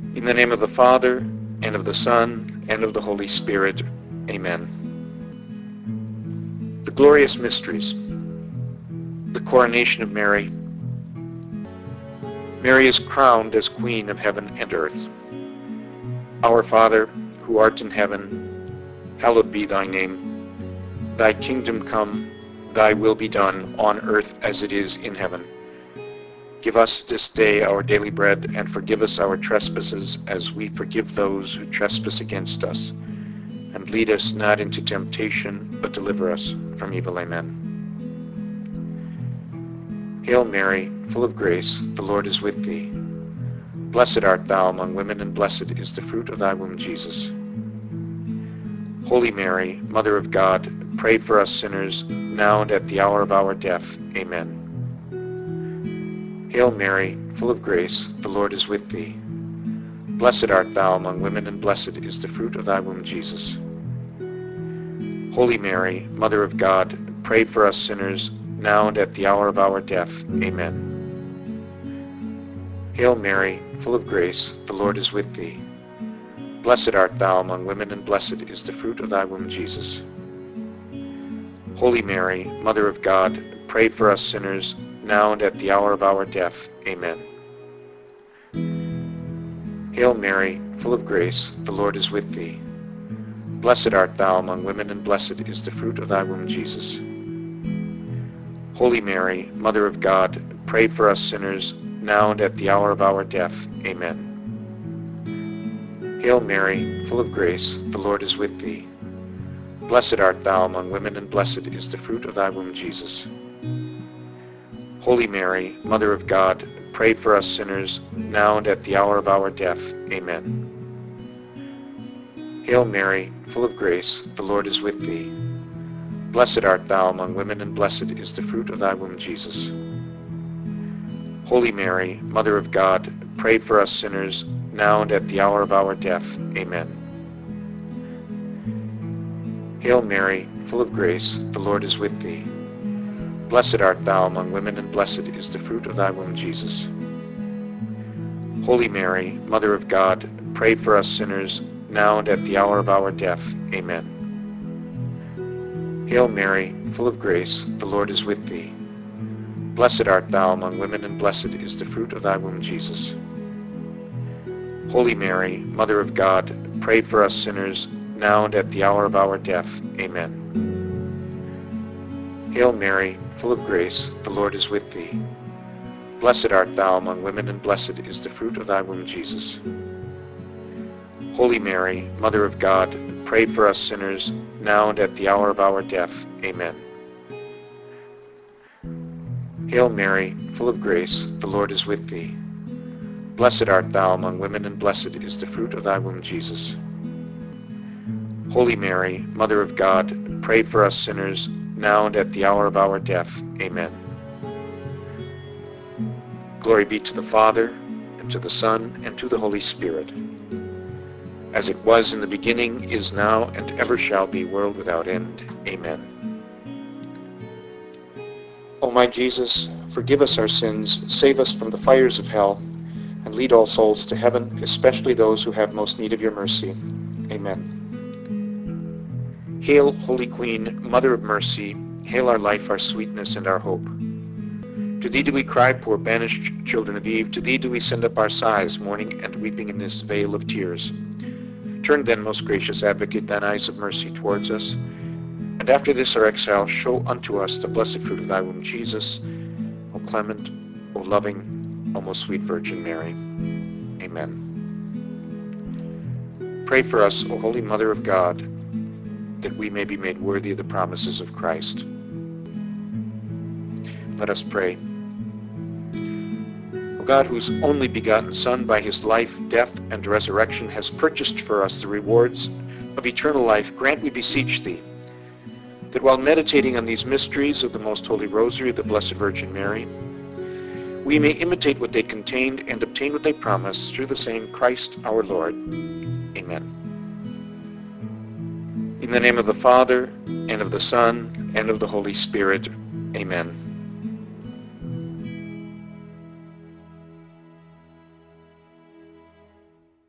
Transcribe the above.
In the name of the Father, and of the Son, and of the Holy Spirit. Amen. The glorious mysteries. The coronation of Mary. Mary is crowned as Queen of heaven and earth. Our Father, who art in heaven, hallowed be thy name. Thy kingdom come, thy will be done on earth as it is in heaven. Give us this day our daily bread, and forgive us our trespasses as we forgive those who trespass against us. And lead us not into temptation, but deliver us from evil. Amen. Hail Mary, full of grace, the Lord is with thee. Blessed art thou among women, and blessed is the fruit of thy womb, Jesus. Holy Mary, Mother of God, pray for us sinners, now and at the hour of our death. Amen. Hail Mary, full of grace, the Lord is with thee. Blessed art thou among women, and blessed is the fruit of thy womb, Jesus. Holy Mary, Mother of God, pray for us sinners, now and at the hour of our death. Amen. Hail Mary, full of grace, the Lord is with thee. Blessed art thou among women, and blessed is the fruit of thy womb, Jesus. Holy Mary, Mother of God, pray for us sinners, now and at the hour of our death. Amen. Hail Mary, full of grace, the Lord is with thee. Blessed art thou among women, and blessed is the fruit of thy womb, Jesus. Holy Mary, Mother of God, pray for us sinners, now and at the hour of our death. Amen. Hail Mary, full of grace, the Lord is with thee. Blessed art thou among women, and blessed is the fruit of thy womb, Jesus. Holy Mary, Mother of God, pray for us sinners, now and at the hour of our death. Amen. Hail Mary, full of grace, the Lord is with thee. Blessed art thou among women, and blessed is the fruit of thy womb, Jesus. Holy Mary, Mother of God, pray for us sinners, now and at the hour of our death. Amen. Hail Mary, full of grace, the Lord is with thee. Blessed art thou among women, and blessed is the fruit of thy womb, Jesus. Holy Mary, Mother of God, pray for us sinners, now and at the hour of our death. Amen. Hail Mary, full of grace, the Lord is with thee. Blessed art thou among women, and blessed is the fruit of thy womb, Jesus. Holy Mary, Mother of God, pray for us sinners, now and at the hour of our death. Amen. Hail Mary, full of grace, the Lord is with thee. Blessed art thou among women, and blessed is the fruit of thy womb, Jesus. Holy Mary, Mother of God, pray for us sinners, now and at the hour of our death. Amen. Hail Mary, full of grace, the Lord is with thee. Blessed art thou among women, and blessed is the fruit of thy womb, Jesus. Holy Mary, Mother of God, pray for us sinners, now and at the hour of our death. Amen. Glory be to the Father, and to the Son, and to the Holy Spirit, as it was in the beginning, is now, and ever shall be, world without end. Amen. O my Jesus, forgive us our sins, save us from the fires of hell, and lead all souls to heaven, especially those who have most need of your mercy. Amen. Hail, Holy Queen, Mother of Mercy, hail our life, our sweetness, and our hope. To thee do we cry, poor banished children of Eve, to thee do we send up our sighs, mourning and weeping in this vale of tears. Turn then, most gracious Advocate, thine eyes of mercy towards us, and after this our exile show unto us the blessed fruit of thy womb, Jesus. O clement, O loving, O most sweet Virgin Mary. Amen. Pray for us, O Holy Mother of God, that we may be made worthy of the promises of Christ. Let us pray. O God, whose only begotten Son, by his life, death, and resurrection, has purchased for us the rewards of eternal life, grant, we beseech thee, that while meditating on these mysteries of the Most Holy Rosary of the Blessed Virgin Mary, we may imitate what they contained and obtain what they promise, through the same Christ our Lord. Amen. In the name of the Father, and of the Son, and of the Holy Spirit. Amen.